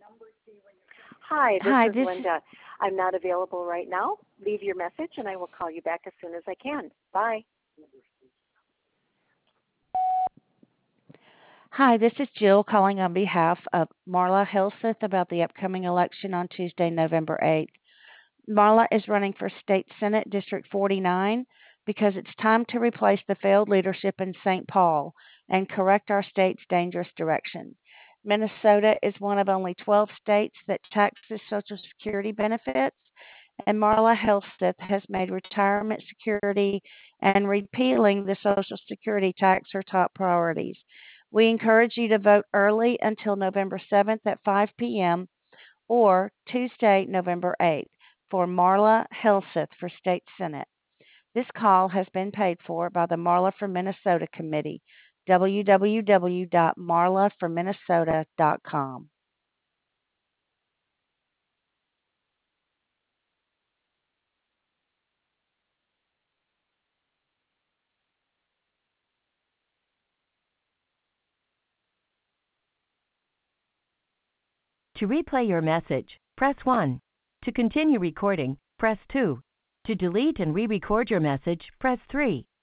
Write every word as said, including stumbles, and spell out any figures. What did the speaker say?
Hi, this Hi, is this Linda. I'm not available right now. Leave your message and I will call you back as soon as I can. Bye. Hi, this is Jill calling on behalf of Marla Helseth about the upcoming election on Tuesday, November eighth. Marla is running for State Senate District forty-nine because it's time to replace the failed leadership in Saint Paul and correct our state's dangerous direction. Minnesota is one of only twelve states that taxes Social Security benefits, and Marla Helseth has made retirement security and repealing the Social Security tax her top priorities. We encourage you to vote early until November seventh at five p.m. or Tuesday, November eighth for Marla Helseth for State Senate. This call has been paid for by the Marla for Minnesota Committee, w w w dot marla for minnesota dot com. To replay your message, press one. To continue recording, press two. To delete and re-record your message, press three.